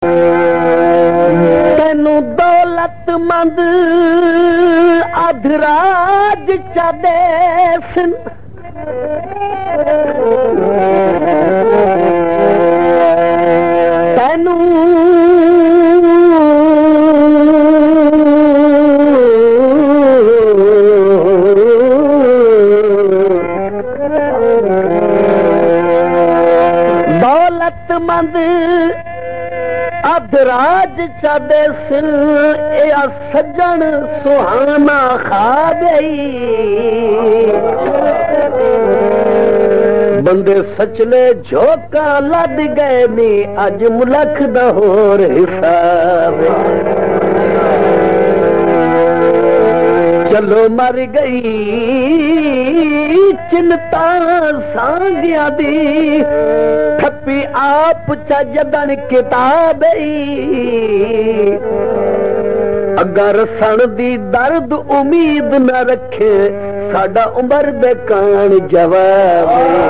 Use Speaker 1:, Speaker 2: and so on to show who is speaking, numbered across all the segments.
Speaker 1: तेनू दौलतमंद अधराज चा देसन तेनू दौलतमंद अधराज चा देसन या सज्जन सुहाना खा गई बंदे सचले झोंका लद गए नी अज मुलख दा होर हिसाब चलो मर गई चिंता सांगिया दी ठप्पी आप चा जदन किताब अगर सन दी दर्द उम्मीद न रखे साडा उमर दे कान जवाब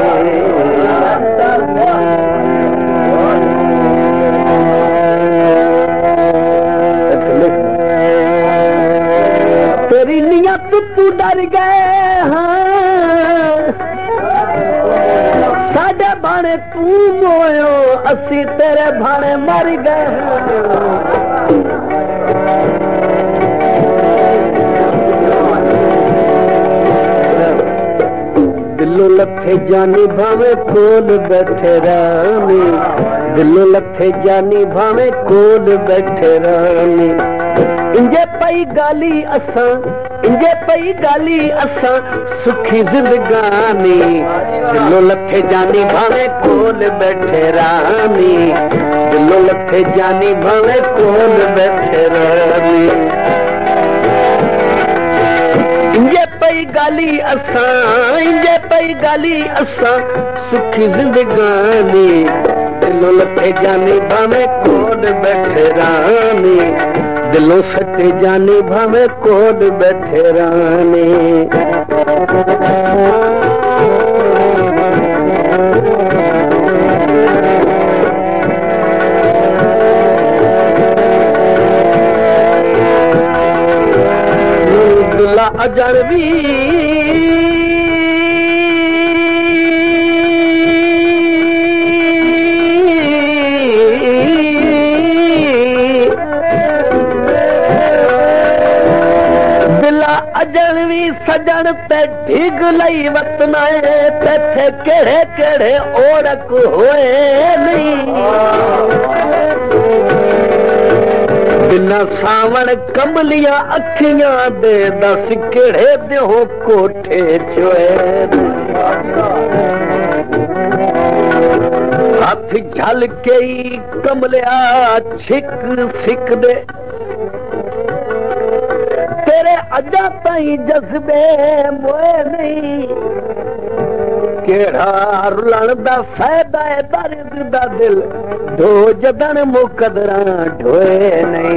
Speaker 1: तेरी नियत तू डर गए हाँ साडे भाने तू मोयो असी तेरे भाने मर गए दिलों लखे जानी भावे कोल बैठे रानी दिलों लखे जानी भावे कोल बैठे रानी इंजे पई गाली असा इंजे पई गाली असा सुखी जिंदगानी दिलों लखे जानी भावे कोल बैठे रानी दिलों लखे जानी भावे कोल बैठे रानी इंजे पई गाली असा इंजे पई गाली असा सुखी जिंदगानी दिलों लखे जानी भावे कोल बैठे रानी दिलों सच्चे जानी भावे कोल बैठे रानी दिला अजनबी अजनवी सजन पे ढिग लई वतनाए थे केड़े केड़े ओढ़क होए नहीं बिना सावण कमलियां अखियां दे दस केड़े देहो कोठे चोए हाथ झल के कमलिया छिक सिक दे तेरे अजा ताई जज्बे मोए नहीं केड़ा रुलन दा फायदा है दर्द दा दिल दो जदन मुकदरा ढोए नहीं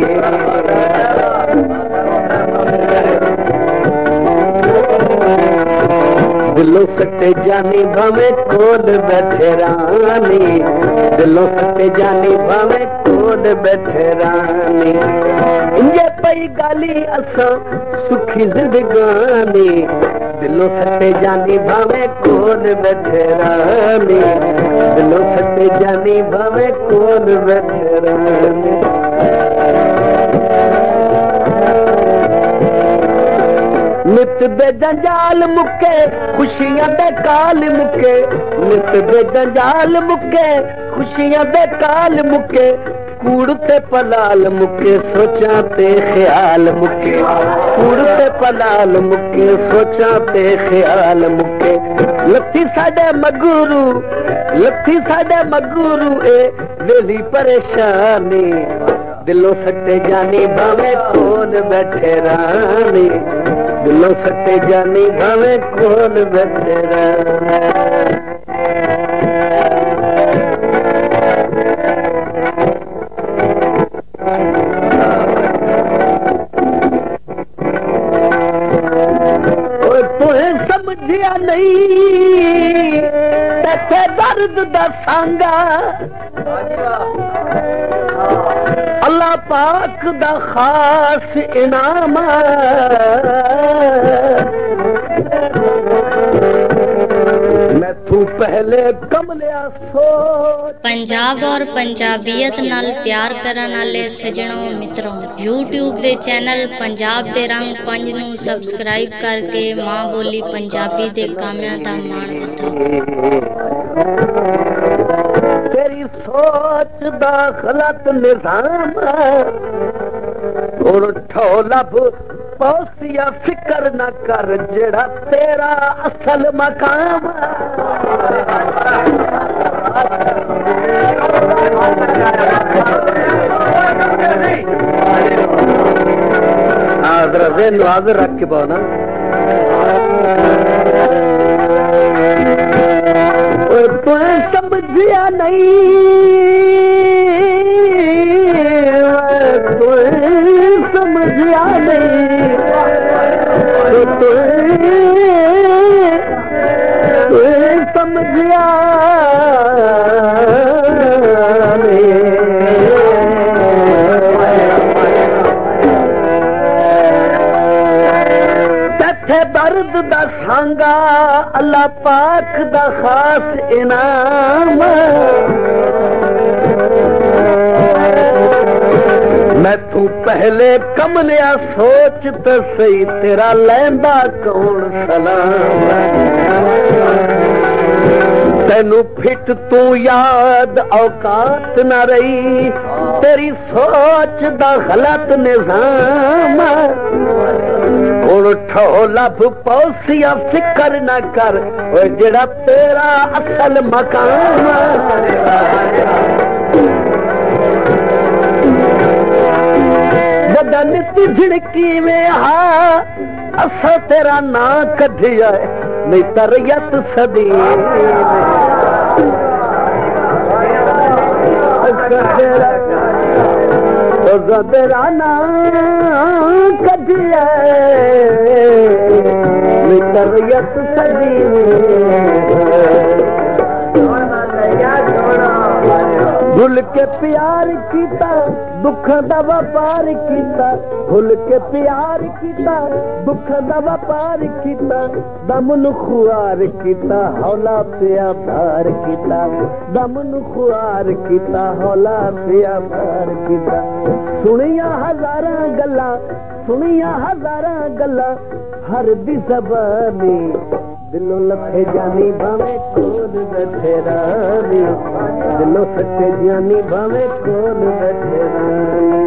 Speaker 1: दिलों सट्टे जानी भावे कोल बैठे रानी दिलों सट्टे जानी भावे कोल बैठे रानी इंजे पई गाली असा सुखी जिंदगानी दिलों सट्टे जानी भावे कोल बैठे रानी दिलों सट्टे जानी भावे कोल बैठे रानी नित दे जंजाल मुके खुशियां दे काल मुके नित दे जंजाल मुके खुशियां दे काल मुके कूड़ ते पलाल मुके सोचा ते ख्याल मुके कूड़ ते पलाल मुके सोचा ते ख्याल मुके लथी साडे मगरू ए वेली परेशानी दिलों सट्टे जानी भावे कोल बैठे रानी दिलों सट्टे जानी भावे कोल बैठे रानी समझिया नहीं ते दर्द दा सांगा पाक दा खास इनाम मैं तू पहले कमलिया सोच।
Speaker 2: पंजाब और पंजाबीयत नाल प्यार करन वाले सजणों मित्रों YouTube दे चैनल पंजाब दे रंग 5 नूं सबसक्राइब करके मां बोली पंजाबी दे कामियां दा मान वधाओ।
Speaker 1: तेरी सोच दा गलत निजाम और ठोलब पौसिया फिक्र न कर जेड़ा तेरा असल मकाम हाजिर रख के बोना तू समझिया नहीं तू समझिया नहीं तू समझिया दर्द दा सांगा अल्लाह पाक दा खास इनाम मैं तू पहले कमलिया सोच तो सही तेरा लैंदा कौन सलाम तेनू फिट तू याद औकात न रही तेरी सोच दा गलत निजाम ठोलब पौसिया फिक्र न कर जेड़ा तेरा असल मकाम बदन झिड़की में हा असा तेरा ना कढ़िया नहीं तरयत सदी तेरा ना कढ़िया नहीं तरयत सदी भूल के प्यार कीता दुख दा व्यापार कीता भूल के प्यार कीता दुख दा व्यापार कीता दम नु खुआर कीता हौला पिया भार कीता दम नु खुआर कीता हौला पिया भार कीता सुनिया हजारां गल्ला हर दी ज़बानी दिलों लखे जानी भावे कोल बैठे रानी दिलों सच्चे जानी भावे कोल बैठे रानी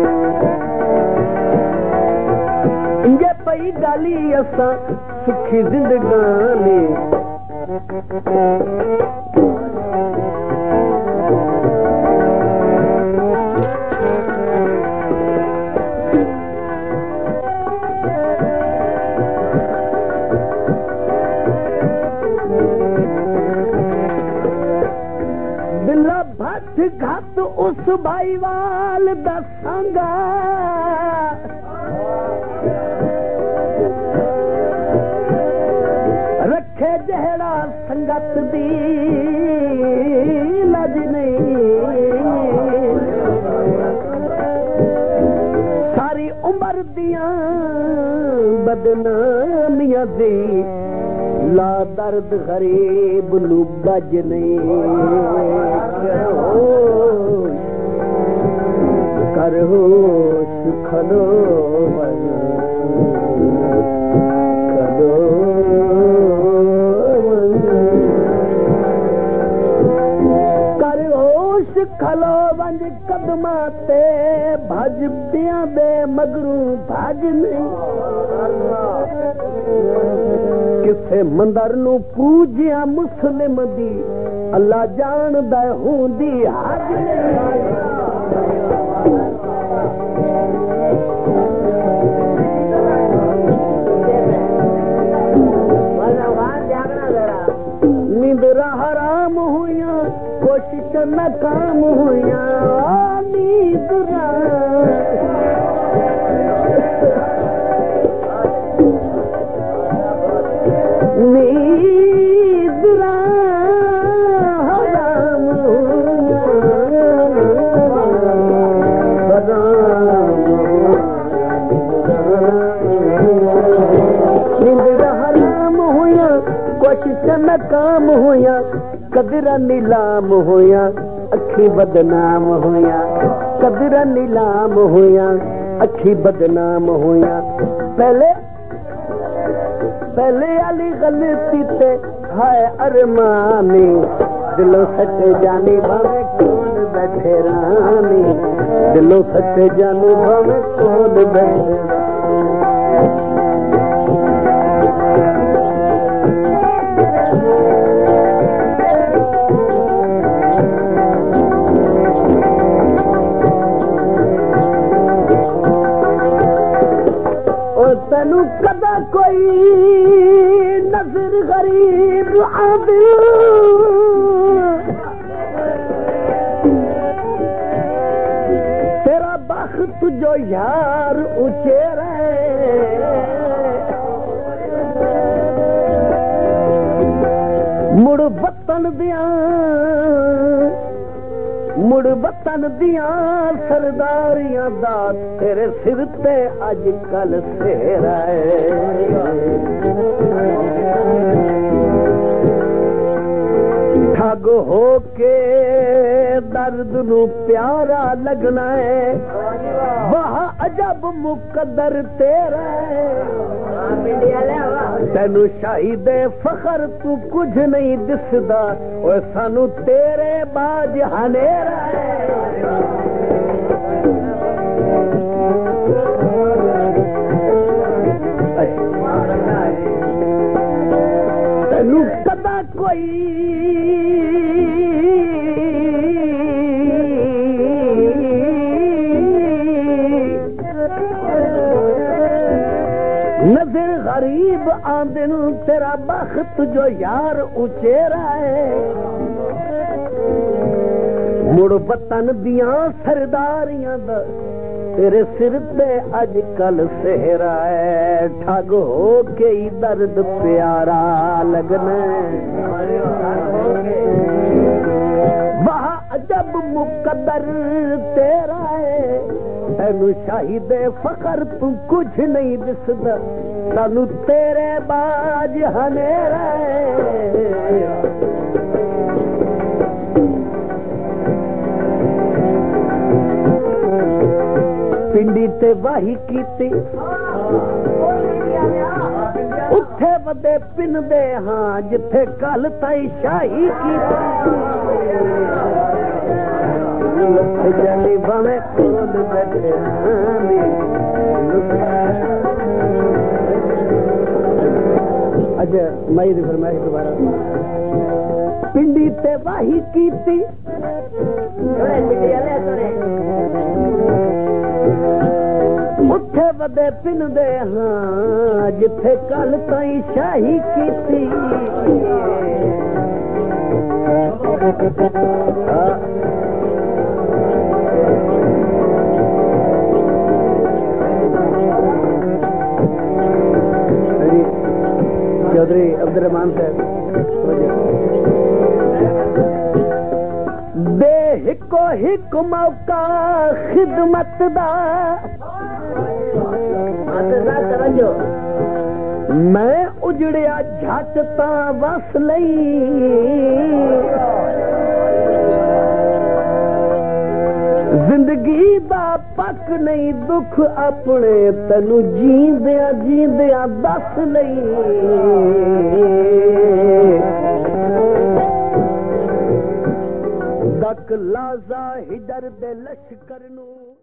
Speaker 1: इंजे पई गाली असा सुखी जिंदगानी घात उस भाईवाल दसांगा रखे जहड़ा संगत दी लज नहीं सारी उम्र दिया बदनामियां दी ला दर्द गरीब नू बज नहीं कर होश खलो कर होश खलो वंज कदमा ते भज दिया दे मगरू भज नहीं किसे मंदर नू पूजिया मुस्लिम दी अल्लाह जानदा हुंदी हज नींदरा हराम हुइया कोशिश नाकाम हुइया नींदरा नींदरा हराम हुइया नाकाम होया कदरा नीलाम होया अखी बदनाम होया कदरा नीलाम होया अखी बदनाम होया पहले वाली गलती ते हाय अरमानी दिलों सच्चे जानी भावे कौन बैठे रानी दिलों सच्चे जानी भावे कौन बैठे तैनू कदा कोई नजर गरीब आदि तेरा बख्त जो यार उचेरा मुड़ बतन दिया सरदारियां दा तेरे सिर ते अज कल सेरा ठग हो के दर्द नू प्यारा लगना है वाह अजब मुकद्दर तेरा तेनू शाहिदे फखर तू कुछ नहीं दिसदा और सानू तेरे बाज हनेरा तेनू कदा कोई नजर गरीब आंदिन तेरा बख्त जो यार उचेरा है मुड़ बतन दिया सरदारियां दा तेरे सिर पे अज कल सेहरा है ठग हो के ही दर्द प्यारा लगना वाह अजब मुकद्दर तेरा है तेनू शाहिदे फखर तू कुछ नहीं दिसदा सानू तेरे बाज हनेरा पिंडी ते वाही कीती उठे वदे पिनदे हाँ जिथे कल ताई शाही कीती जानी भावे कौन बैठे अच्छा मई दी फरमाइश दोबारा पिंडी ते वाही कीती उठे वदे पिनदे हाँ जिथे कल ताई शाही कीती चौधरी अब्दुर्रहमान साहब दे हिको हिक मौका खिदमत दा मैं उजड़िया झट तां वस लई जिंदगी दा पक नहीं दुख अपने तैनू जींदिया दस लई दक लाजा हिडर दे लश्कर नू